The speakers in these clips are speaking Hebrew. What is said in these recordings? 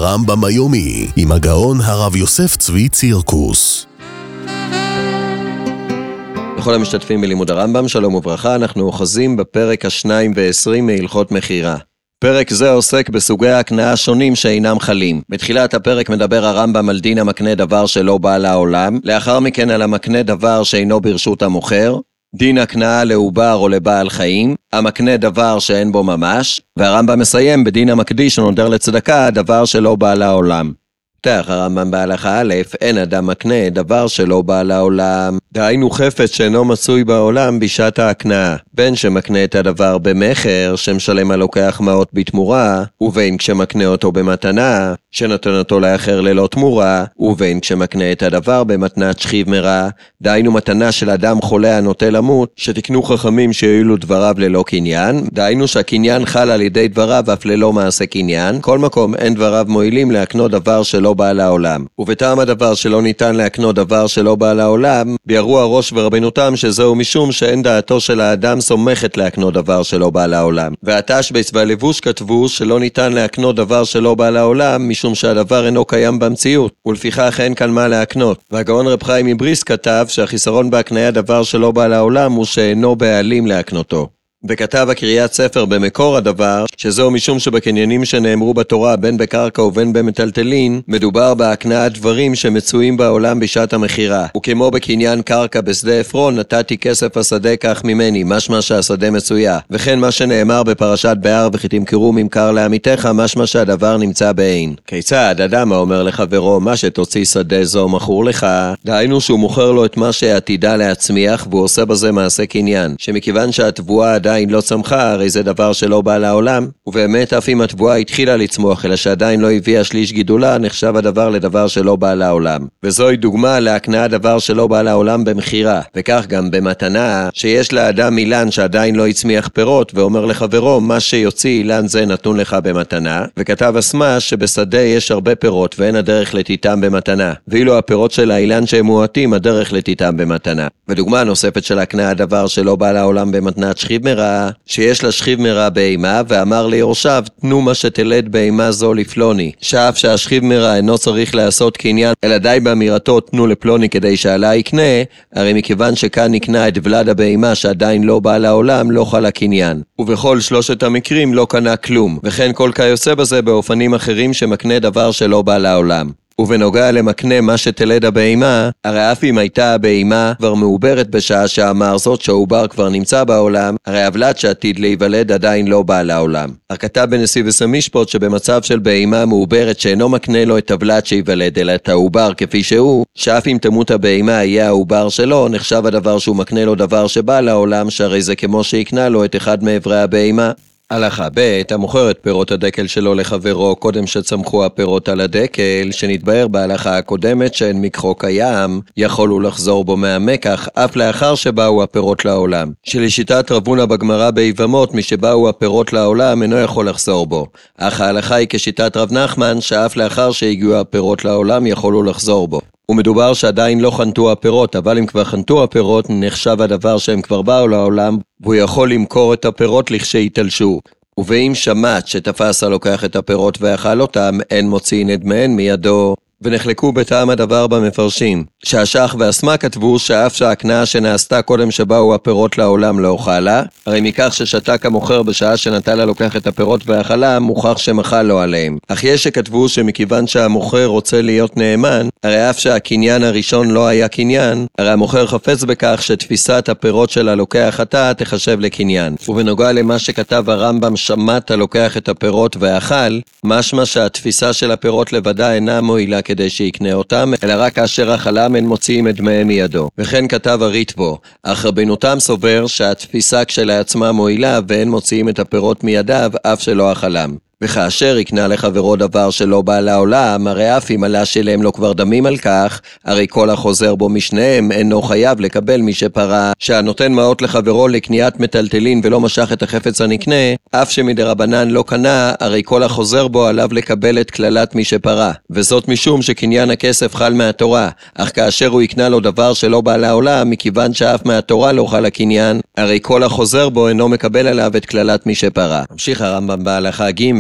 הרמב"ם היומי עם הגאון הרב יוסף צבי צירקוס. לכל המשתתפים בלימוד הרמב"ם, שלום וברכה. אנחנו אוחזים בפרק ה-22 מהלכות מחירה. פרק זה עוסק בסוגי ההקנאה השונים שאינם חלים. בתחילת הפרק מדבר הרמב"ם על דין המקנה דבר שלא בא לעולם, לאחר מכן על המקנה דבר שאינו ברשות המוכר, דין הקנאה לעובר או לבעל חיים, המקנה דבר שאין בו ממש, והרמב"ם מסיים בדין המקדיש שנודר לצדקה, דבר שלא בא לעולם. פתח הרמב"ם בהלכה א', אין אדם מקנה דבר שלא בא לעולם. דהיינו חפץ שאינו מצוי בעולם בשעת ההקנאה, בין שמקנה את הדבר במחר, שמשלם הלוקח מעות בתמורה, ובין כשמקנה אותו במתנה, שנותן אותו לאחר ללא תמורה, ובין כשמקנה את הדבר במתנת שכיב מרע, דהיינו מתנה של אדם חולה הנוטה למות, שתקנו חכמים שיועילו דבריו ללא קניין, דהיינו שהקניין חל על ידי דבריו אף ללא מעשה קניין, כל מקום אין דבריו מועילים להקנות דבר שלא בא לעולם. ובטעם הדבר שלא ניתן להקנות דבר שלא בא לעולם, ביארו הראש ורבנותם שזהו משום שאין דעתו של האדם סומכת להקנות דבר שלא בא לעולם. והתשבץ והלבוש כתבו שלא ניתן להקנות דבר שלא בא לעולם, משום שהדבר אינו קיים במציאות, ולפיכך אין כאן מה להקנות. והגאון רב חיים מבריסק כתב שהחיסרון בהקניית דבר שלא בא לעולם הוא שאינו בעלים להקנותו. וכתב הקריאת ספר במקור הדבר, שזהו משום שבקניינים שנאמרו בתורה בין בקרקע ובין במטלטלין, מדובר בהקנאת דברים שמצויים בעולם בשעת המחירה. וכמו בקניין קרקע בשדה אפרון, נתתי כסף השדה כך ממני, משמע שהשדה מצויה. וכן מה שנאמר בפרשת בהר וכי תמכרו ממכר לעמיתך, משמע שהדבר נמצא בעין. כיצד אדם האומר לחברו, מה שתוציא שדה זו מכור לך, דהיינו שהוא מוכר לו את מה שעתידה להצמיח, והוא עושה בזה מעשה קניין, שמכיוון שהתבואה עדיין לא צמחה, הרי זה דבר שלא בא לעולם, ובאמת אף אם התבואה התחילה לצמוח, אלא שעדיין לא הביאה שליש גידולה, נחשב הדבר לדבר שלא בא לעולם. וזוהי דוגמה להקנאה דבר שלא בא לעולם במחירה, וכך גם במתנה, שיש לאדם אילן שעדיין לא הצמיח פירות, ואומר לחברו, מה שיוציא אילן זה נתון לך במתנה, וכתב הסמה שבשדה יש הרבה פירות, ואין הדרך לתיתם במתנה, ואילו הפירות של האילן שהם מועטים, הדרך לתיתם במתנה. ודוגמה נוספת של הקנאה דבר שלא בא לעולם במתנת שכיב מרע, שיש לה שכיב מרע בהמה, ואמר ליורשיו, תנו מה שתלד בהמה זו לפלוני. שאף שהשכיב מרע אינו צריך לעשות קניין, אלא די באמירתו תנו לפלוני כדי שעלה יקנה, הרי מכיוון שכאן נקנה את ולד הבהמה שעדיין לא בא לעולם, לא חל הקניין. ובכל שלושת המקרים לא קנה כלום, וכן כל כיוצא בזה באופנים אחרים שמקנה דבר שלא בא לעולם. ובנוגע למקנה מה שתלד הבהמה, הרי אף אם הייתה הבהמה כבר מעוברת בשעה שאמר זאת שהעובר כבר נמצא בעולם, הרי הוולד שעתיד להיוולד עדיין לא בא לעולם. הכתב בנשיא וסמישפוט שבמצב של בהמה מעוברת שאינו מקנה לו את הוולד שיוולד אלא את העובר כפי שהוא, שאף אם תמות הבהמה יהיה העובר שלו, נחשב הדבר שהוא מקנה לו דבר שבא לעולם, שהרי זה כמו שיקנה לו את אחד מאברי הבהמה. הלכה ב' המוכר את פירות הדקל שלו לחברו קודם שצמחו הפירות על הדקל, שנתבהר בהלכה הקודמת שאין מקחו קיים, יכול הוא לחזור בו מהמקח אף לאחר שבאו הפירות לעולם. שלשיטת רבונה בגמרא ביבמות, מי שבאו הפירות לעולם אינו יכול לחזור בו. אך ההלכה היא כשיטת רב נחמן, שאף לאחר שהגיעו הפירות לעולם יכול הוא לחזור בו. ומדובר שעדיין לא חנתו הפירות, אבל אם כבר חנתו הפירות, נחשב הדבר שהם כבר באו לעולם, והוא יכול למכור את הפירות לכשהתלשו. ואם שמעת שתפס הלוקח את הפירות ואכל אותם, אין מוציאין את מהן מידו. ונחלקו בטעם הדבר במפרשים, שהשח והסמה כתבו שאף שההקנאה שנעשתה קודם שבאו הפירות לעולם לא אוכלה, הרי מכך ששתק המוכר בשעה שנטל הלוקח את הפירות ואכלה, מוכח שמחל לו עליהם. אך יש שכתבו שמכיוון שהמוכר רוצה להיות נאמן, הרי אף שהקניין הראשון לא היה קניין, הרי המוכר חפץ בכך שתפיסת הפירות של הלוקח חטא תחשב לקניין. ובנוגע למה שכתב הרמב"ם שמעת הלוקח את הפירות ואכל, משמע שהתפיסה של הפירות לבדה אינה מועילה כדי שיקנה אותם, אלא רק כאשר אכלם אין מוציאים את דמיהם מידו. וכן כתב הריטבו, אך רבנותם סובר שהתפיסה כשלעצמה מועילה ואין מוציאים את הפירות מידיו אף שלא אכלם. וכאשר יקנה לחברו דבר שלא בא לעולם, הרי אף אם עלה שלהם לא כבר דמים על כך, הרי כל החוזר בו משניהם אינו חייב לקבל מי שפרה, שהנותן מעות לחברו לקניית מטלטלין ולא משך את החפץ הנקנה, אף שמדרבנן לא קנה, הרי כל החוזר בו עליו לקבל את כללת מי שפרה. וזאת משום שקניין הכסף חל מהתורה, אך כאשר הוא יקנה לו דבר שלא בא לעולם, מכיוון שאף מהתורה לא חל הקניין, הרי כל החוזר בו אינו מקבל עליו את כללת מי שפרה. ממשיך הרמב"ם בהלכה ג'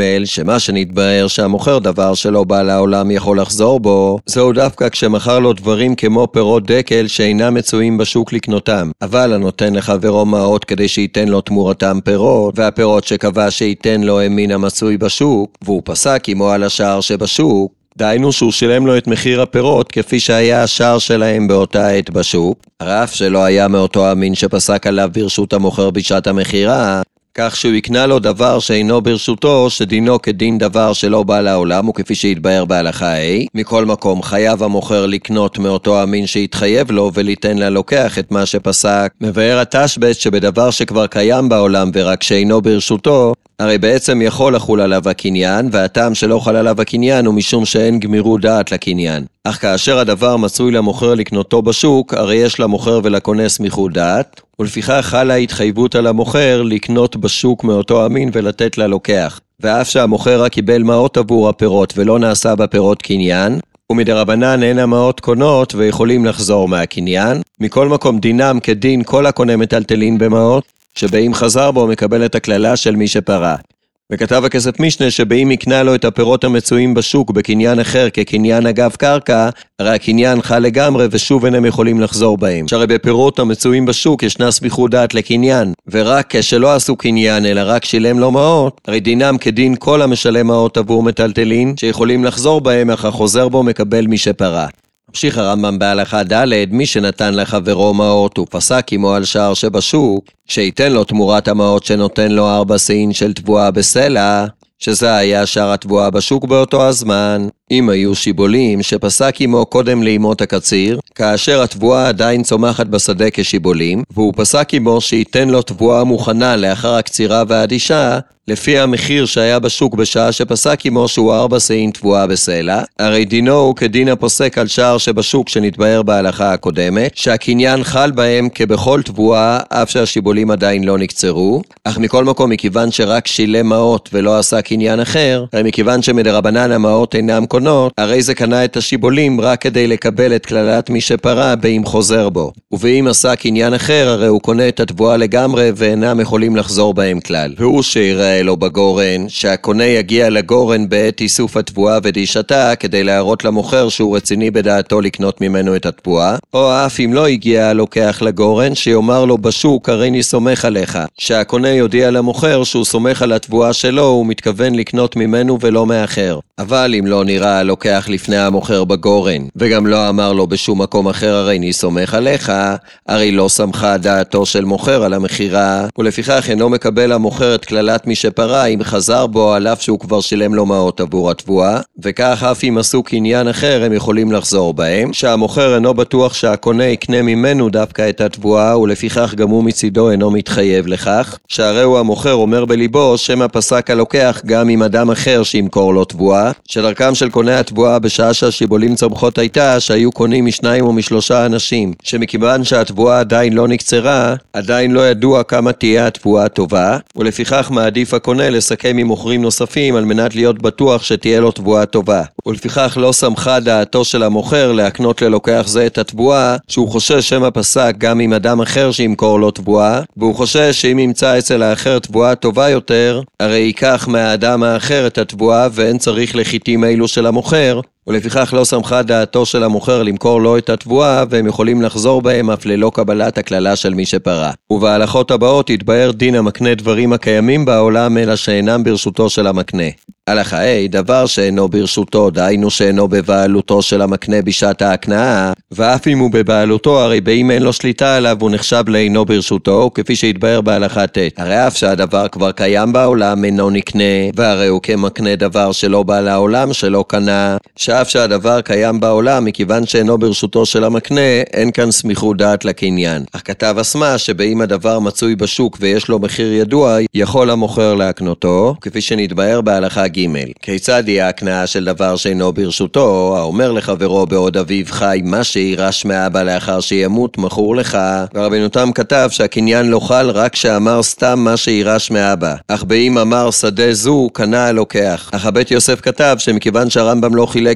שמה שנתבהר שהמוכר דבר שלא בא לעולם יכול לחזור בו, זהו דווקא כשמכר לו דברים כמו פירות דקל שאינם מצויים בשוק לקנותם, אבל הנותן לחברו מעות כדי שייתן לו תמורתם פירות, והפירות שקבע שייתן לו הם מן המצוי בשוק, והוא פסק עמו על השער שבשוק, דהיינו שהוא שילם לו את מחיר הפירות כפי שהיה השער שלהם באותה עת בשוק, הרף שלו היה מאותו המין שפסק עליו ברשות המוכר בשעת המכירה, כך שהוא יקנה לו דבר שאינו ברשותו, שדינו כדין דבר שלא בא לעולם, וכפי שהתבהר בהלכה A. מכל מקום חייב המוכר לקנות מאותו המין שהתחייב לו וליתן ללוקח את מה שפסק. מבאר התשבץ שבדבר שכבר קיים בעולם ורק שאינו ברשותו, הרי בעצם יכול לחול עליו הקניין, והטעם שלא חל עליו הקניין הוא משום שאין גמירות דעת לקניין. אך כאשר הדבר מצוי למוכר לקנותו בשוק, הרי יש למוכר ולקונה סמיכות דעת, ולפיכך חלה התחייבות על המוכר לקנות בשוק מאותו המין ולתת ללוקח. ואף שהמוכר רק קיבל מעות עבור הפירות ולא נעשה בפירות קניין, ומדרבנן אין המעות קונות ויכולים לחזור מהקניין, מכל מקום דינם כדין כל הקונה מטלטלין במעות, שבאים חזר בו מקבל את הכללה של מי שפרה. וכתב הכסף משנה שבאים יקנה לו את הפירות המצויים בשוק בקניין אחר כקניין אגב קרקע, הרי הקניין חל לגמרי ושוב אינם יכולים לחזור בהם. שהרי בפירות המצויים בשוק ישנה סמיכות דעת לקניין, ורק כשלא עשו קניין אלא רק שילם לו מעות, הרי דינם כדין כל המשלם מעות עבור מטלטלין שיכולים לחזור בהם, אך החוזר בו מקבל מי שפרה. ממשיך הרמב"ם בהלכה ד' מי שנתן לחברו מעות ופסק עמו על שער שבשוק, שייתן לו תמורת המעות שנותן לו 4 סעין של תבואה בסלע, שזה היה שער התבואה בשוק באותו הזמן, אם היו שיבולים שפסק עמו קודם לימות הקציר, כאשר התבואה עדיין צומחת בשדה כשיבולים, והוא פסק עמו שייתן לו תבואה מוכנה לאחר הקצירה והאדישה, לפי המחיר שהיה בשוק בשעה שפסק עמו שהוא 4 סעין תבואה בסלע, הרי דינו הוא כדין הפוסק על שער שבשוק שנתבהר בהלכה הקודמת, שהקניין חל בהם כבכל תבואה, אף שהשיבולים עדיין לא נקצרו, אך מכל מקום מכיוון שרק שילם מעות ולא עשה קניין אחר, הרי מכיוון שמדרבנן המעות אינם קונות, הרי זה קנה את השיבולים רק כדי לקבל את כללת מי שפרה באם חוזר בו, ובאם עשה קניין אחר, הרי הוא קונה את התבואה לגמרי ואינם יכולים לחזור בהם כלל. והוא שיראה לו בגורן, שהקונה יגיע לגורן בעת איסוף התבואה ודישתה, כדי להראות למוכר שהוא רציני בדעתו לקנות ממנו את התבואה, או אף אם לא הגיע הלוקח לגורן, שיאמר לו בשוק הרי אני סומך עליך, שהקונה יודיע למוכר שהוא סומך על התבואה שלו, הוא מתכוון לקנות ממנו ולא מאחר. אבל אם לא נראה הלוקח לפני המוכר בגורן, וגם לא אמר לו בשום מקום אחר הרי אני סומך עליך, הרי לא סמכה דעתו של מוכר על המחירה, ולפיכך אינו מקבל המוכר את כללת מי שפרה אם חזר בו על אף שהוא כבר שילם לו מעות עבור התבואה, וכך אף אם עשו קניין אחר הם יכולים לחזור בהם, שהמוכר אינו בטוח שהקונה יקנה ממנו דווקא את התבואה, ולפיכך גם הוא מצידו אינו מתחייב לכך, שהרי הוא המוכר אומר בליבו שמא פסק הלוקח גם עם אדם אחר שימכור לו תבואה, שדרכם של קוני התבואה בשעה שהשיבולים צומחות הייתה שהיו קונים משניים או משלושה אנשים, שמכיוון שהתבואה עדיין לא נקצרה, עדיין לא ידוע כמה תהיה התבואה טובה, ולפיכך מעדיף הקונה לסכם עם מוכרים נוספים על מנת להיות בטוח שתהיה לו תבואה טובה. ולפיכך לא סמכה דעתו של המוכר להקנות ללוקח זה את התבואה, שהוא חושש שמא פסק גם עם אדם אחר שימכור לו תבואה, והוא חושש שאם ימצא אצל האחר תבואה טובה יותר, הרי ייקח מהאדם האחר את התבואה ואין צריך לחיתים אלו של המוכר, ולפיכך לא סמכה דעתו של המוכר למכור לו את התבואה, והם יכולים לחזור בהם אף ללא קבלת הכללה של מי שפרה. ובהלכות הבאות יתבהר דין המקנה דברים הקיימים בעולם אלא שאינם ברשותו של המקנה. הלכה A, דבר שאינו ברשותו, דהיינו שאינו בבעלותו של המקנה בשעת ההקנאה, ואף אם הוא בבעלותו, הרי באם אין לו שליטה עליו הוא נחשב לאינו ברשותו, כפי שהתבהר בהלכה ט'. הרי אף שהדבר כבר קיים בעולם אינו נקנה, והרי הוא כמקנה דבר שלא בא לעולם שלא קנה, שאף שהדבר קיים בעולם, מכיוון שאינו ברשותו של המקנה, אין כאן סמיכות דעת לקניין. אך כתב אסמה שבאם הדבר מצוי בשוק ויש לו מחיר ידוע, יכול המוכר להקנותו, כפי שנתבהר בהלכה ג'. כיצד היא ההקנאה של דבר שאינו ברשותו, האומר לחברו בעוד אביו חי מה שירש מאבא לאחר שימות מכור לך, ורבנו תם כתב שהקניין לא חל רק שאמר סתם מה שירש מאבא, אך באם אמר שדה זו קנה הלוקח. אך הבית יוסף כתב שמכיוון שהרמב"ם לא חילק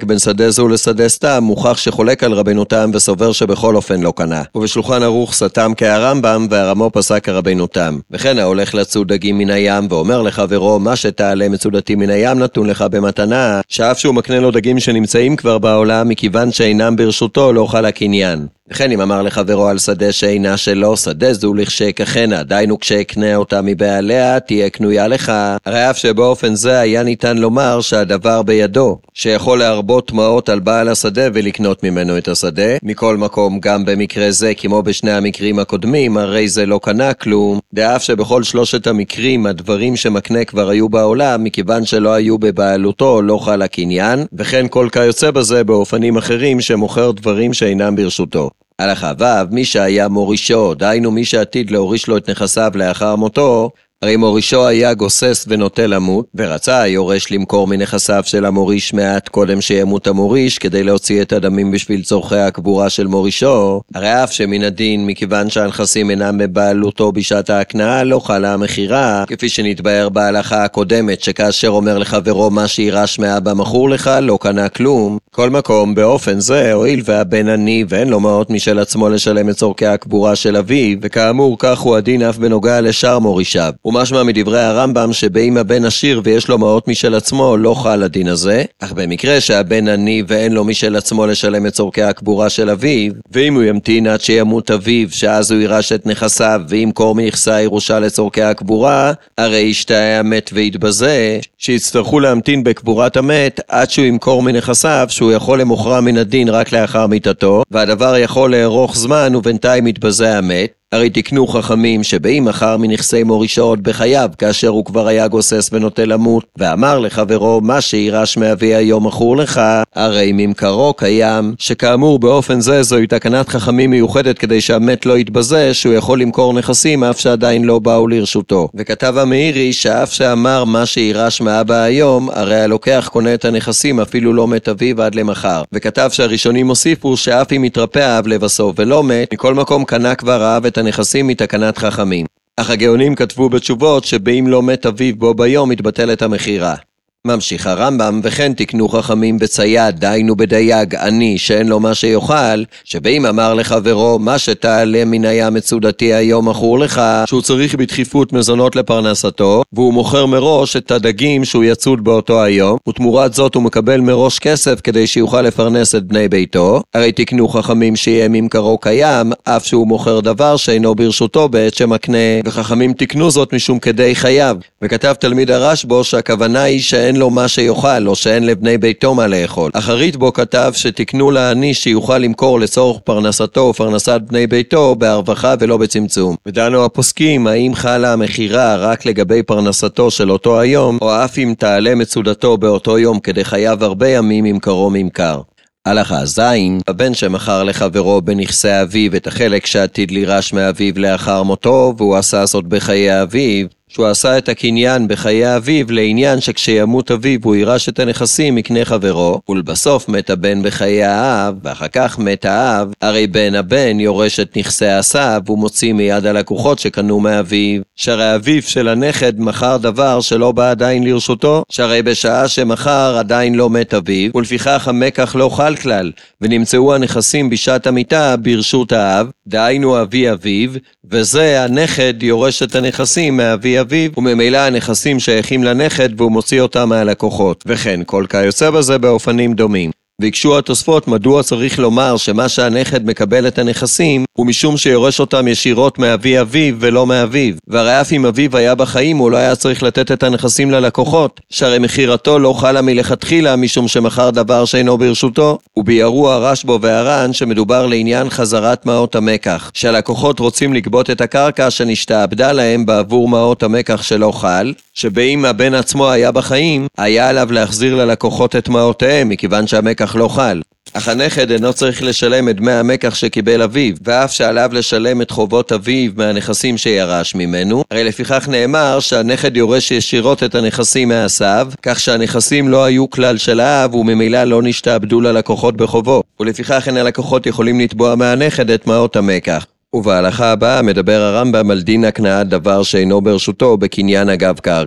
בין שדה זו לשדה סתם מוכח שחולק על רבנו תם וסובר שבכל אופן לא קנה. ובשולחן ערוך סתם כהרמב"ם והרמו פסק כרבנו תם. וכן ההולך לצוד דגים מן הים ואומר לחברו מה שתעלה מצודתי מן הים נתון לך במתנה, שאף שהוא מקנה לו דגים שנמצאים כבר בעולם מכיוון שאינם ברשותו לא חל הקניין. וכן אם אמר לחברו על שדה שאינה שלו, שדה זו לכשאקחנה, דיינו כשאקנה אותה מבעליה, תהיה קנויה לך. הרי אף שבאופן זה היה ניתן לומר שהדבר בידו, שיכול להרבות טמעות על בעל השדה ולקנות ממנו את השדה. מכל מקום, גם במקרה זה, כמו בשני המקרים הקודמים, הרי זה לא קנה כלום. דאף שבכל שלושת המקרים, הדברים שמקנה כבר היו בעולם, מכיוון שלא היו בבעלותו, לא חל הקניין, וכן כל כיוצא בזה באופנים אחרים שמוכר דברים שאינם ברשותו. הלכה ו' מי שהיה מורישו, דיינו מי שעתיד להוריש לו את נכסיו לאחר מותו, הרי מורישו היה גוסס ונוטה למות, ורצה היורש למכור מנכסיו של המוריש מעט קודם שימות המוריש, כדי להוציא את הדמים בשביל צורכי הקבורה של מורישו. הרי אף שמן הדין, מכיוון שהנכסים אינם בבעלותו בשעת ההקנאה, לא חלה המכירה, כפי שנתבהר בהלכה הקודמת, שכאשר אומר לחברו מה שירש מאבא מכור לך, לא קנה כלום. כל מקום, באופן זה, הואיל והבן עני ואין לו מעות משל עצמו לשלם את צורכי הקבורה של אביו, וכאמור כך הוא הדין אף בנוגע לשאר מורישיו. ומשמע מדברי הרמב"ם שבאם הבן עשיר ויש לו מעות משל עצמו לא חל הדין הזה, אך במקרה שהבן עני ואין לו משל עצמו לשלם את צורכי הקבורה של אביו, ואם הוא ימתין עד שימות אביו שאז הוא יירש את נכסיו וימכור מנכסי הירושה לצורכי הקבורה, הרי ישתהה המת ויתבזה, שיצטרכו להמתין בקבורת המת עד שהוא ימכור מנכסיו שהוא יכול למוכרה מן הדין רק לאחר מיתתו, והדבר יכול לארוך זמן ובינתיים יתבזה המת. הרי תקנו חכמים שבאים אחר מנכסי מורישו עוד בחייו, כאשר הוא כבר היה גוסס ונוטה למות, ואמר לחברו מה שירש מאבי היום מכור לך, הרי ממכרו קיים, שכאמור באופן זה זוהי תקנת חכמים מיוחדת כדי שהמת לא יתבזה, שהוא יכול למכור נכסים אף שעדיין לא באו לרשותו. וכתב המאירי שאף שאמר מה שירש מאבא היום, הרי הלוקח קונה את הנכסים אפילו לא מת אביו עד למחר. וכתב שהראשונים הוסיפו שאף אם יתרפא האב לבסוף ולא מת, מכל מקום קנה כבר האב את הנכסים מתקנת חכמים. אך הגאונים כתבו בתשובות שבאם לא מת אביו בו ביום מתבטלת המכירה. ממשיך הרמב"ם, וכן תקנו חכמים בצייד, דיינו בדייג, עני, שאין לו מה שיאכל, שבאים אמר לחברו, מה שתעלה מן הים מצודתי היום מכור לך, שהוא צריך בדחיפות מזונות לפרנסתו, והוא מוכר מראש את הדגים שהוא יצוד באותו היום, ותמורת זאת הוא מקבל מראש כסף כדי שיוכל לפרנס את בני ביתו. הרי תקנו חכמים שיהיה ממכרו קיים, אף שהוא מוכר דבר שאינו ברשותו בעת שמקנה, וחכמים תקנו זאת משום כדי חייו. וכתב תלמיד הרשב"א שהכוונה היא שאין לו מה שיוכל, או שאין לבני ביתו מה לאכול. אחרית בו כתב שתקנו לעני שיוכל למכור לצורך פרנסתו ופרנסת בני ביתו בהרווחה ולא בצמצום. ודנו הפוסקים, האם חלה המכירה רק לגבי פרנסתו של אותו היום, או אף אם תעלה מצודתו באותו יום כדי חייו הרבה ימים ממכרו ממכר. הלכה ז' הבן שמכר לחברו בנכסי אביו את החלק שעתיד לירש מאביו לאחר מותו, והוא עשה זאת בחיי אביו, שהוא עשה את הקניין בחיי אביו לעניין שכשימות אביו הוא יירש את הנכסים מקנה חברו, ולבסוף מת הבן בחיי האב, ואחר כך מת האב, הרי בן הבן יורש את נכסי הסב ומוציא מיד הלקוחות שקנו מאביו, שהרי אביו של הנכד מכר דבר שלא בא עדיין לרשותו, שהרי בשעה שמכר עדיין לא מת אביו, ולפיכך המקח לא חל כלל, ונמצאו הנכסים בשעת המיתה ברשות האב, דהיינו אבי אביו, וזה הנכד יורש את הנכסים מאבי אביו, וממילא הנכסים שייכים לנכד והוא מוציא אותם מהלקוחות. וכן, כל כיוצא בזה באופנים דומים. ויקשו התוספות מדוע צריך לומר שמה שהנכד מקבל את הנכסים הוא משום שיורש אותם ישירות מאבי אביו ולא מאביו, והרי אף אם אביו היה בחיים הוא לא היה צריך לתת את הנכסים ללקוחות, שהרי מחירתו לא חלה מלכתחילה משום שמכר דבר שאינו ברשותו. וביארו הרשב"א והר"ן שמדובר לעניין חזרת מעות המקח, שהלקוחות רוצים לגבות את הקרקע שנשתעבדה להם בעבור מעות המקח שלא חל, שבאם הבן עצמו היה בחיים היה עליו להחזיר ללקוחות את מעותיהם מכיוון שהמקח לא חל. אך הנכד אינו צריך לשלם את דמי המקח שקיבל אביו, ואף שעליו לשלם את חובות אביו מהנכסים שירש ממנו, הרי לפיכך נאמר שהנכד יורש ישירות את הנכסים מהסב, כך שהנכסים לא היו כלל של האב וממילא לא נשתעבדו ללקוחות בחובו, ולפיכך אין הלקוחות יכולים לתבוע מהנכד את מעות המקח. ובהלכה הבאה מדבר הרמב"ם על דין הקנאת דבר שאינו ברשותו בקניין אגב קרקע.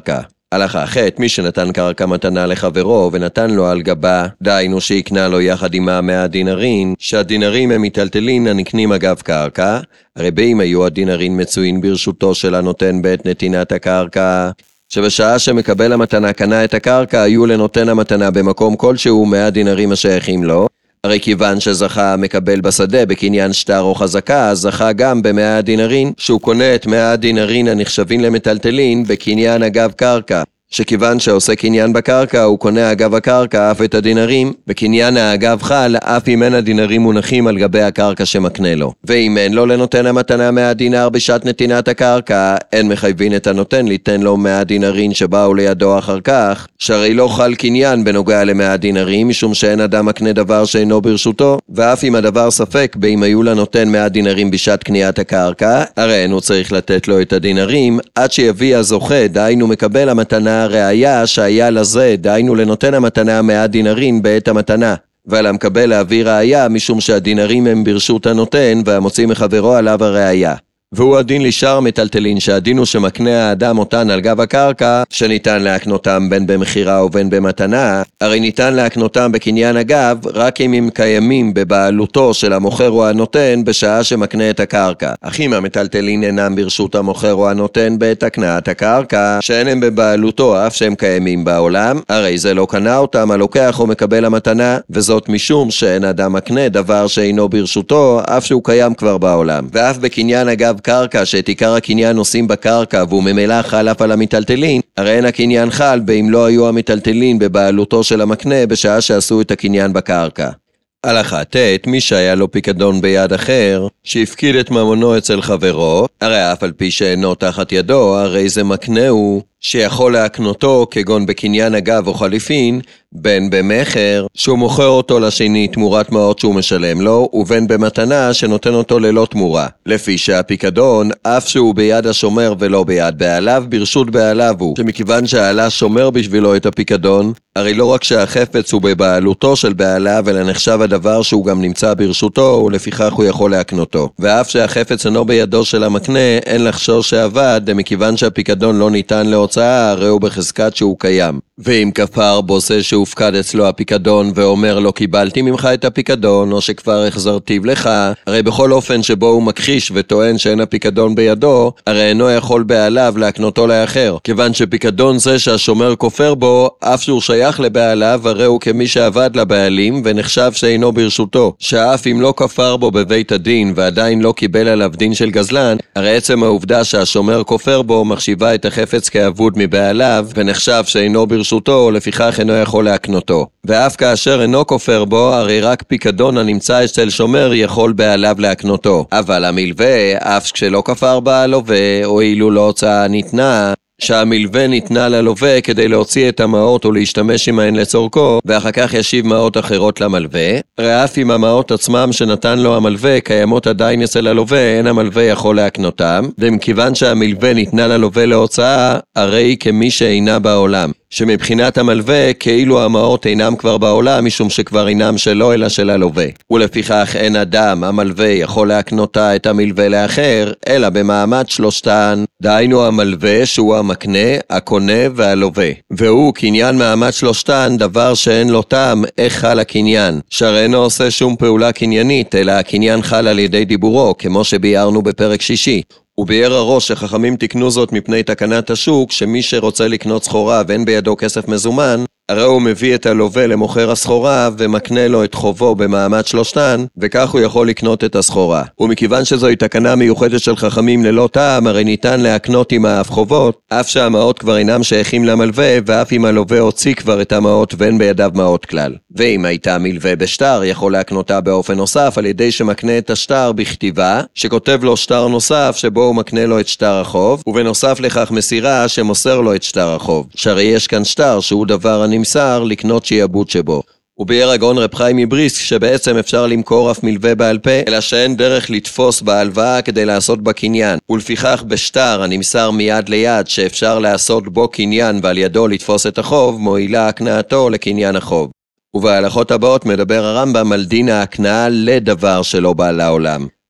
הלכה ח' מי שנתן קרקע מתנה לחברו ונתן לו על גבה, דהיינו שיקנה לו יחד עמה 100 דינרין, שהדינרים הם מיטלטלין הנקנים אגב קרקע, הרי באם היו הדינרין מצויים ברשותו של הנותן בעת נתינת הקרקע, שבשעה שמקבל המתנה קנה את הקרקע, היו לנותן המתנה במקום כלשהו 100 דינרים השייכים לו, הרי כיוון שזכה מקבל בשדה בקניין שטר או חזקה, זכה גם ב100 דינרין, שהוא קונה את 100 דינרין הנחשבים למטלטלין בקניין אגב קרקע, שכיוון שעושה קניין בקרקע, הוא קונה אגב הקרקע אף את הדינרים, בקניין האגב חל, אף אם אין הדינרים מונחים על גבי הקרקע שמקנה לו. ואם אין לו לנותן המתנה 100 דינר בשעת נתינת הקרקע, אין מחייבים את הנותן ליתן לו 100 דינרים שבאו לידו אחר כך, שהרי לא חל קניין בנוגע ל100 דינרים, משום שאין אדם מקנה דבר שאינו ברשותו, ואף אם הדבר ספק באם היו לנותן 100 דינרים בשעת קניית הקרקע, הרי אינו צריך לתת לו את הדינרים, עד שיביא הזוכה, דהיינו מקבל המתנה הראיה שהיה לזה, דהיינו לנותן המתנה 100 דינרים בעת המתנה, ועל המקבל להביא ראיה משום שהדינרים הם ברשות הנותן והמוציא מחברו עליו הראיה. והוא הדין לשאר מטלטלין, שהדין הוא שמקנה האדם אותן על גב הקרקע, שניתן להקנותם בין במחירה ובין במתנה, הרי ניתן להקנותם בקניין הגב רק אם הם קיימים בבעלותו של המוכר או הנותן בשעה שמקנה את הקרקע. אך אם המטלטלין אינם ברשות המוכר או הנותן בעת הקניית הקרקע, שאין הם בבעלותו אף שהם קיימים בעולם, הרי זה לא קנה אותם הלוקח או מקבל המתנה, וזאת משום שאין אדם מקנה דבר שאינו ברשותו אף שהוא קיים כבר בעולם. ואף בקניין הגב קרקע שאת עיקר הקניין עושים בקרקע והוא ממילא חל אף על המטלטלין, הרי אין הקניין חל באם לא היו המטלטלין בבעלותו של המקנה בשעה שעשו את הקניין בקרקע. הלכה ט' מי שהיה לו פיקדון ביד אחר, שהפקיד את ממונו אצל חברו, הרי אף על פי שאינו תחת ידו, הרי זה מקנה הוא, שיכול להקנותו כגון בקניין אגב או חליפין, בין במחר שהוא מוכר אותו לשני תמורת מעות שהוא משלם לו, ובין במתנה שנותן אותו ללא תמורה. לפי שהפיקדון, אף שהוא ביד השומר ולא ביד בעליו, ברשות בעליו הוא, שמכיוון שהעלה שומר בשבילו את הפיקדון, הרי לא רק שהחפץ הוא בבעלותו של בעליו, אלא נחשב הדבר שהוא גם נמצא ברשותו, ולפיכך הוא יכול להקנותו. ואף שהחפץ אינו בידו של המקנה, אין לחשוש שעבד, מכיוון שהפיקדון לא ניתן להוצאה, הרי הוא בחזקת שהוא קיים. ואם כפר בו זה שהופקד אצלו הפיקדון ואומר לו קיבלתי ממך את הפיקדון או שכבר החזרתיו לך, הרי בכל אופן שבו הוא מכחיש וטוען שאין הפיקדון בידו, הרי אינו יכול בעליו להקנותו לאחר, כיוון שפיקדון זה שהשומר כופר בו, אף שהוא שייך לבעליו, הרי הוא כמי שעבד לבעלים ונחשב שאינו ברשותו, שאף אם לא כפר בו בבית הדין ועדיין לא קיבל עליו דין של גזלן, הרי עצם העובדה שהשומר כופר בו מחשיבה את החפץ כאבוד מבעליו ונחשב שאינו ברשותו, לפיכך אינו יכול להקנותו. ואף כאשר אינו כופר בו, הרי רק פיקדון הנמצא אצל שומר יכול בעליו להקנותו. אבל המלווה, אף כשלא כפר בה הלווה, או אילו לא הוצאה ניתנה, שהמלווה ניתנה ללווה כדי להוציא את המעות או להשתמש עמהן לצורכו, ואחר כך ישיב מעות אחרות למלווה, הרי אף אם המעות עצמם שנתן לו המלווה קיימות עדיין אצל הלווה, אין המלווה יכול להקנותם, ומכיוון שהמלווה ניתנה ללווה להוצאה, הרי היא כמי שאינה בעולם. שמבחינת המלווה כאילו המעות אינם כבר בעולם, משום שכבר אינם שלו אלא של הלווה. ולפיכך אין אדם, המלווה, יכול להקנותה את המלווה לאחר, אלא במעמד שלושתן, דהיינו המלווה שהוא המקנה, הקונה והלווה. והוא קניין מעמד שלושתן דבר שאין לו טעם איך חל הקניין, שהרי אינו עושה שום פעולה קניינית, אלא הקניין חל על ידי דיבורו, כמו שביארנו בפרק 6. וביאר הראש שחכמים תקנו זאת מפני תקנת השוק, שמי שרוצה לקנות סחורה ואין בידו כסף מזומן, הרי הוא מביא את הלווה למוכר הסחורה ומקנה לו את חובו במעמד שלושתן, וכך הוא יכול לקנות את הסחורה. ומכיוון שזוהי תקנה מיוחדת של חכמים ללא טעם, הרי ניתן להקנות עם האף חובות, אף שהמעות כבר אינם שייכים למלווה, ואף אם הלווה הוציא כבר את המעות ואין בידיו מעות כלל. ואם הייתה מלווה בשטר, יכול להקנותה באופן נוסף על ידי שמקנה את השטר בכתיבה, שכותב לו שטר נוסף שבו הוא מקנה לו את שטר החוב, ובנוסף לכך מסירה שמוסר לו את שטר החוב. שהרי יש כאן שטר שהוא דבר הנמסר לקנות שיעבוד שבו. וביאר הגאון רב חיים מבריסק שבעצם אפשר למכור אף מלווה בעל פה, אלא שאין דרך לתפוס בהלוואה כדי לעשות בה קניין, ולפיכך בשטר הנמסר מיד ליד שאפשר לעשות בו קניין ועל ידו לתפוס את החוב, מועילה הקנאתו לקניין החוב. ובהלכות הבאות מדבר הרמב"ם על דין ההקנאה לדבר שלא בא לעולם.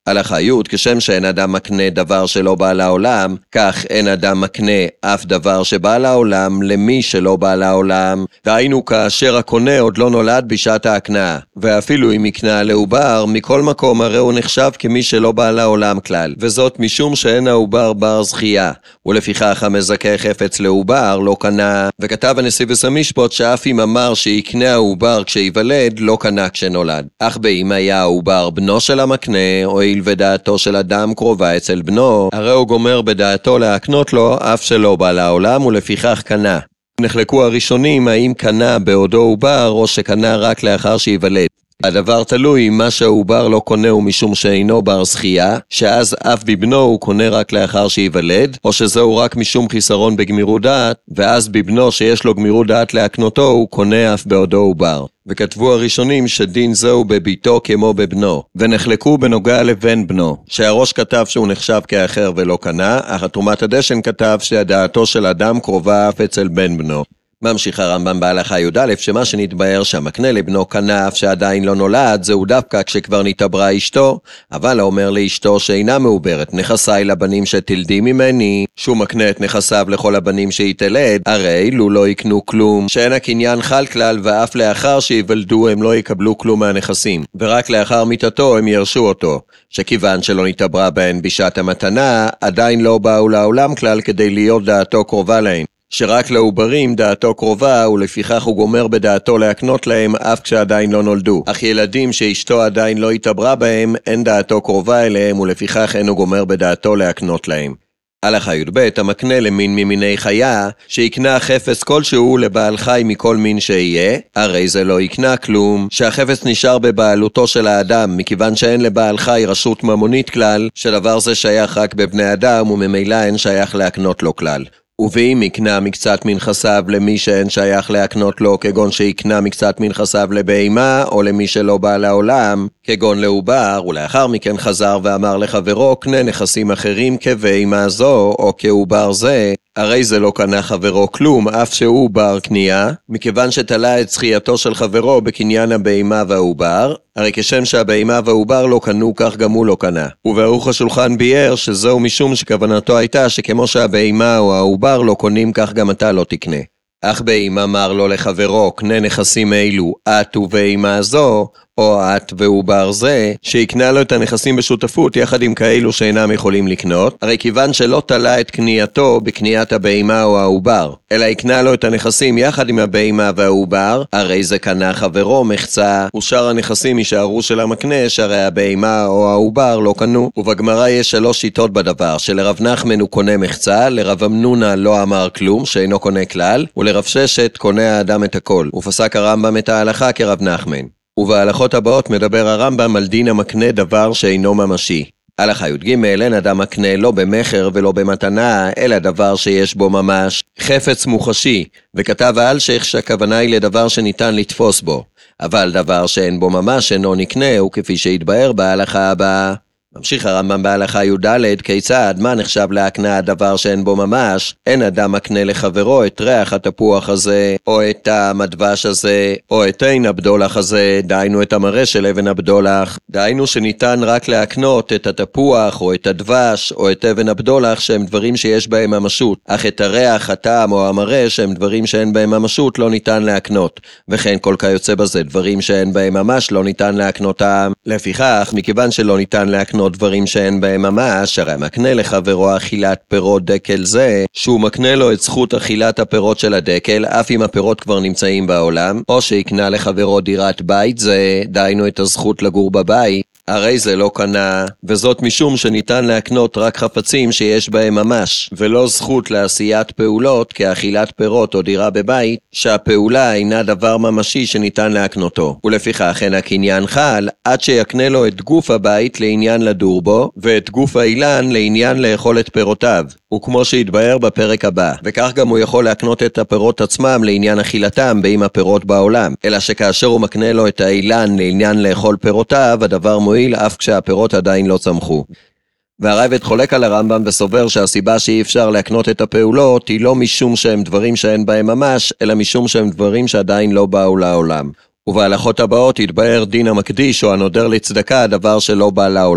הלכה י' כשם שאין אדם מקנה דבר שלא בא לעולם, כך אין אדם מקנה אף דבר שבא לעולם למי שלא בא לעולם. דהיינו כאשר הקונה עוד לא נולד בשעת ההקנאה, ואפילו אם יקנה לעובר, מכל מקום הרי הוא נחשב כמי שלא בא לעולם כלל, וזאת משום שאין העובר בר זכייה, ולפיכך המזכה חפץ לעובר לא קנה. וכתב הנשיא וסמשפוט שאף אם אמר שיקנה העובר כשיוולד, לא קנה כשנולד. אך באם היה העובר בנו של המקנה, הואיל ודעתו של אדם קרובה אצל בנו, הרי הוא גומר בדעתו להקנות לו אף שלא בא לעולם, ולפיכך קנה. נחלקו הראשונים האם קנה בעודו עובר או שקנה רק לאחר שיוולד. הדבר תלוי אם מה שהעובר לא קונה הוא משום שאינו בר זכייה, שאז אף בבנו הוא קונה רק לאחר שיוולד, או שזהו רק משום חיסרון בגמירות דעת, ואז בבנו שיש לו גמירות דעת להקנותו הוא קונה אף בעודו עובר. וכתבו הראשונים שדין זהו בביתו כמו בבנו, ונחלקו בנוגע לבן בנו, שהראש כתב שהוא נחשב כאחר ולא קנה, אך תרומת הדשן כתב שהדעתו של אדם קרובה אף אצל בן בנו. ממשיך הרמב"ם בהלכה י"א שמה שנתבהר שהמקנה לבנו קנה אף שעדיין לא נולד, זהו דווקא כשכבר נתעברה אשתו, אבל אומר לאשתו שאינה מעוברת, נכסי לבנים שתלדי ממני, שהוא מקנה את נכסיו לכל הבנים שהתלד, הרי לו לא יקנו כלום, שאין הקניין חל כלל, ואף לאחר שיוולדו הם לא יקבלו כלום מהנכסים, ורק לאחר מיתתו הם ירשו אותו, שכיוון שלא נתעברה בהן בשעת המתנה, עדיין לא באו לעולם כלל כדי להיות דעתו קרובה להם. שרק לעוברים דעתו קרובה, ולפיכך הוא גומר בדעתו להקנות להם אף כשעדיין לא נולדו. אך ילדים שאשתו עדיין לא התעברה בהם, אין דעתו קרובה אליהם, ולפיכך אין הוא גומר בדעתו להקנות להם. הלכה י"ב המקנה למין ממיני חיה, שיקנה חפץ כלשהו לבעל חי מכל מין שיהיה, הרי זה לא יקנה כלום, שהחפץ נשאר בבעלותו של האדם, מכיוון שאין לבעל חי רשות ממונית כלל, שדבר זה שייך רק בבני אדם, וממילא אין שייך להקנות לו כלל. ואם יקנה מקצת מנכסיו למי שאין שייך להקנות לו, כגון שיקנה מקצת מנכסיו לבהמה, או למי שלא בא לעולם, כגון לעובר, ולאחר מכן חזר ואמר לחברו, קנה נכסים אחרים כבהמה זו, או כעובר זה, הרי זה לא קנה חברו כלום, אף שהוא בר קנייה, מכיוון שתלה את זכייתו של חברו בקניין הבהמה והעובר, הרי כשם שהבהמה והעובר לא קנו, כך גם הוא לא קנה. ובערוך השולחן ביאר שזהו משום שכוונתו הייתה שכמו שהבהמה או העובר לא קונים, כך גם אתה לא תקנה. אך באם אמר לו לחברו, קנה נכסים אלו, את ובהמה זו, או את ועובר זה, שיקנה לו את הנכסים בשותפות יחד עם כאלו שאינם יכולים לקנות, הרי כיוון שלא תלה את קנייתו בקניית הבהמה או העובר, אלא יקנה לו את הנכסים יחד עם הבהמה והעובר, הרי זה קנה חברו מחצה, ושאר הנכסים יישארו של המקנה, שהרי הבהמה או העובר לא קנו. ובגמרא יש 3 שיטות בדבר, שלרב נחמן הוא קונה מחצה, לרב אמנונה לא אמר כלום, שאינו קונה כלל, ולרב ששת קונה האדם את הכל, ופסק הרמב"ם את ההלכה כרב נחמן. ובהלכות הבאות מדבר הרמב"ם על דין המקנה דבר שאינו ממשי. הלכה י"ג אין אדם מקנה לא במחר ולא במתנה, אלא דבר שיש בו ממש, חפץ מוחשי, וכתב האלשיך שהכוונה היא לדבר שניתן לתפוס בו. אבל דבר שאין בו ממש אינו נקנה, וכפי שהתבהר בהלכה הבאה. ממשיך הרמב"ם בהלכה י"ד, כיצד, מה נחשב להקנה הדבר שאין בו ממש? אין אדם מקנה לחברו את ריח התפוח הזה, או את טעם הדבש הזה, או את עין הבדולח הזה, דהיינו את המראה של אבן הבדולח. דהיינו שניתן רק להקנות את התפוח, או את הדבש, או את אבן הבדולח, שהם דברים שיש בהם ממשות. אך את הריח, הטעם או המראה, שהם דברים שאין בהם ממשות, לא ניתן להקנות. וכן כל כיוצא בזה, דברים שאין בהם ממש, לא ניתן להקנותם. לפיכך, מכיוון שלא ניתן להקנות דברים שאין בהם ממש, הרי מקנה לחברו אכילת פירות דקל זה, שהוא מקנה לו את זכות אכילת הפירות של הדקל, אף אם הפירות כבר נמצאים בעולם, או שיקנה לחברו דירת בית זה, דהיינו את הזכות לגור בבית, הרי זה לא קנה, וזאת משום שניתן להקנות רק חפצים שיש בהם ממש, ולא זכות לעשיית פעולות כאכילת פירות או דירה בבית, שהפעולה אינה דבר ממשי שניתן להקנותו. ולפיכך אין הקניין חל, עד שיקנה לו את גוף הבית לעניין לדור בו, ואת גוף האילן לעניין לאכול את פירותיו. וכמו שהתבהר בפרק הבא, וכך גם הוא יכול להקנות את הפירות עצמם לעניין אכילתם באם הפירות בעולם, אלא שכאשר הוא מקנה לו את האילן לעניין לאכול פירותיו, הדבר מועיל אף כשהפירות עדיין לא צמחו. והרייבד חולק על הרמב"ם וסובר שהסיבה שאי אפשר להקנות את הפעולות היא לא משום שהם דברים שאין בהם ממש, אלא משום שהם דברים שעדיין לא באו לעולם. ובהלכות הבאות יתבהר דין המקדיש או הנודר לצדקה, הדבר שלא בא לעולם.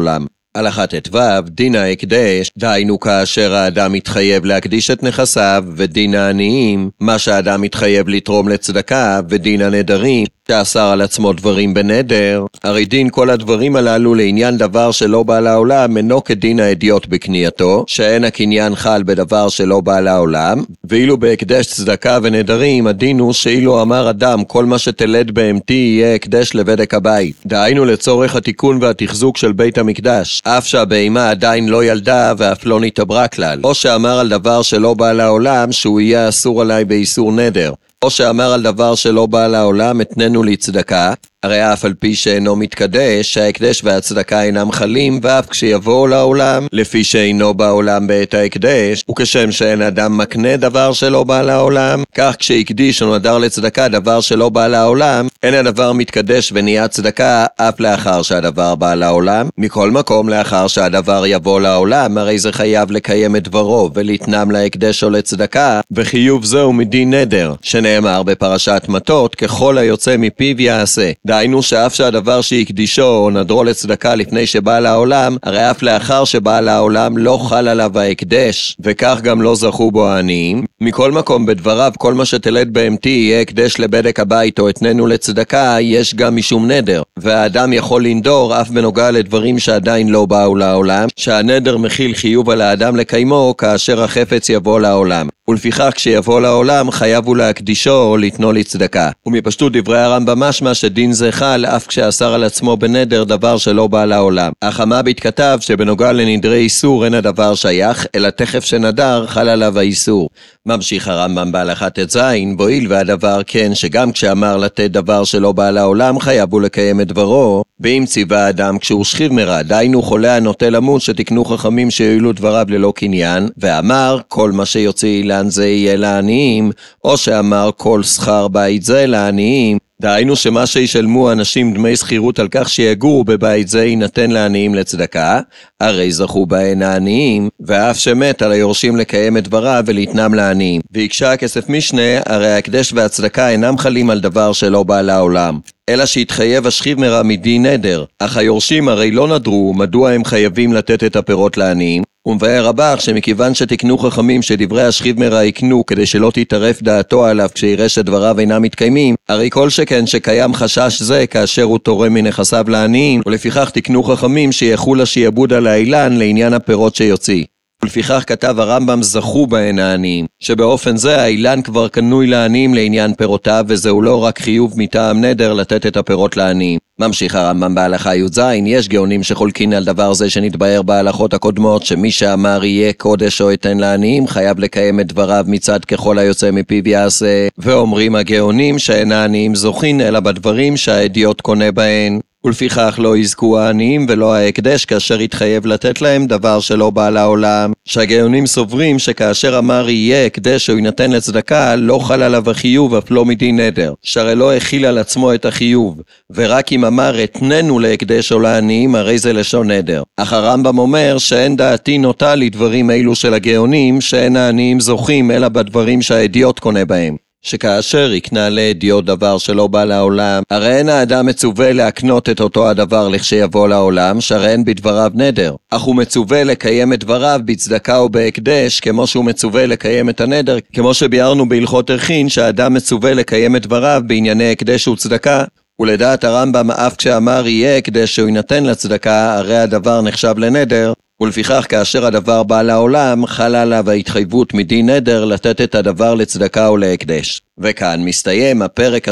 הלכה ט"ו, דין ההקדש, דהיינו כאשר האדם מתחייב להקדיש את נכסיו, ודין העניים, מה שהאדם מתחייב לתרום לצדקה, ודין הנדרים, שאסר על עצמו דברים בנדר. הרי דין כל הדברים הללו לעניין דבר שלא בא לעולם, אינו כדין האדיוט בקנייתו, שאין הקניין חל בדבר שלא בא לעולם, ואילו בהקדש צדקה ונדרים, הדין הוא שאילו אמר אדם, כל מה שתלד בהמתי יהיה הקדש לבדק הבית. דהיינו לצורך התיקון והתחזוק של בית המקדש, אף שהבהמה עדיין לא ילדה ואף לא נתעברה כלל. או שאמר על דבר שלא בא לעולם, שהוא יהיה אסור עליי באיסור נדר. או שאמר על דבר שלא בא לעולם, התננו לצדקה, הרי אף על פי שאינו מתקדש, שההקדש והצדקה אינם חלים, ואף כשיבואו לעולם, לפי שאינו בעולם בעת ההקדש, וכשם שאין אדם מקנה דבר שלא בא לעולם, כך כשהקדיש או נדר לצדקה דבר שלא בא לעולם, אין הדבר מתקדש ונהיה צדקה, אף לאחר שהדבר בא לעולם. מכל מקום, לאחר שהדבר יבוא לעולם, הרי זה חייב לקיים את דברו, ולתנם להקדש או לצדקה, וחיוב זהו מדין נדר, שנאמר בפרשת מטות, ככל היוצא מפיו יעשה. דהיינו שאף שהדבר שהקדישו או נדרו לצדקה לפני שבא לעולם, הרי אף לאחר שבא לעולם לא חל עליו ההקדש, וכך גם לא זכו בו העניים. מכל מקום בדבריו, כל מה שתלד בהמתי יהיה הקדש לבדק הבית או התננו לצדקה, יש גם משום נדר, והאדם יכול לנדור אף בנוגע לדברים שעדיין לא באו לעולם, שהנדר מכיל חיוב על האדם לקיימו כאשר החפץ יבוא לעולם. ולפיכך כשיבוא לעולם חייב הוא להקדישו או לתנו לצדקה. ומפשטות דברי הרמב"ם משמע שדין זה חל אף כשאסר על עצמו בנדר דבר שלא בא לעולם. אך המביט כתב שבנוגע לנדרי איסור אין הדבר שייך, אלא תכף שנדר חל עליו האיסור. ממשיך הרמב"ם בהלכה ט"ז, בועיל והדבר כן שגם כשאמר לתת דבר שלא בא לעולם חייב הוא לקיים את דברו, ואם ציווה האדם כשהוא שכיב מרע, דהיינו חולה הנוטה למות, שתקנו חכמים שיועילו דבריו ללא קניין, ואמר כל מה שיוציא אילן זה יהיה לעניים, או שאמר כל שכר בית זה לעניים, דהיינו שמה שישלמו אנשים דמי שכירות על כך שיגורו בבית זה יינתן לעניים לצדקה, הרי זכו בהן העניים, ואף שמת על היורשים לקיים את דבריו ולהתנם לעניים. ויקשה הכסף משנה, הרי ההקדש והצדקה אינם חלים על דבר שלא בא לעולם, אלא שהתחייב השכיב מרע מדין נדר, אך היורשים הרי לא נדרו, מדוע הם חייבים לתת את הפירות לעניים? ומבאר רבך שמכיוון שתקנו חכמים שדברי השכיב מרע יקנו כדי שלא תתערף דעתו עליו כשיראה שדבריו אינם מתקיימים, הרי כל שכן שקיים חשש זה כאשר הוא תורם מנכסיו לעניים, ולפיכך תקנו חכמים שיחול השיעבוד על האילן לעניין הפירות שיוציא. ולפיכך כתב הרמב"ם זכו בהן העניים, שבאופן זה האילן כבר קנוי לעניים לעניין פירותיו, וזהו לא רק חיוב מטעם נדר לתת את הפירות לעניים. ממשיך הרמב"ם בהלכה י"ז, יש גאונים שחולקין על דבר זה שנתבהר בהלכות הקודמות, שמי שאמר יהיה קודש או יתן לעניים חייב לקיים את דבריו מצד ככל היוצא מפיו יעשה, ואומרים הגאונים שאין העניים זוכין אלא בדברים שהאדיוט קונה בהן, ולפיכך לא יזכו העניים ולא ההקדש כאשר יתחייב לתת להם דבר שלא בא לעולם. שהגאונים סוברים שכאשר אמר יהיה הקדש או יינתן לצדקה לא חל עליו החיוב אף לא מדין נדר, שהרי לא הכיל על עצמו את החיוב, ורק אם אמר התננו להקדש או לעניים הרי זה לשון נדר. אך הרמב"ם אומר שאין דעתי נוטה לדברים אלו של הגאונים, שאין העניים זוכים אלא בדברים שהאדיוט קונה בהם, שכאשר יקנה לאדיוט דבר שלא בא לעולם, הרי אין האדם מצווה להקנות את אותו הדבר לכשיבוא לעולם, שהרי אין בדבריו נדר, אך הוא מצווה לקיים את דבריו בצדקה או בהקדש, כמו שהוא מצווה לקיים את הנדר, כמו שביארנו בהלכות ערכין שהאדם מצווה לקיים את דבריו בענייני הקדש וצדקה. ולדעת הרמב"ם אף כשאמר יהיה הקדש שהוא יינתן לצדקה, הרי הדבר נחשב לנדר, ולפיכך כאשר הדבר בא לעולם חלה עליו ההתחייבות מדין נדר לתת את הדבר לצדקה או להקדש. וכאן מסתיים הפרק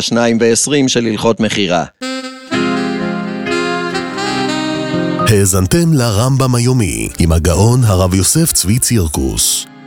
22 של הלכות מחירה. האזנתם לרמב"ם היומי עם הגאון הרב יוסף צבי צירקוס.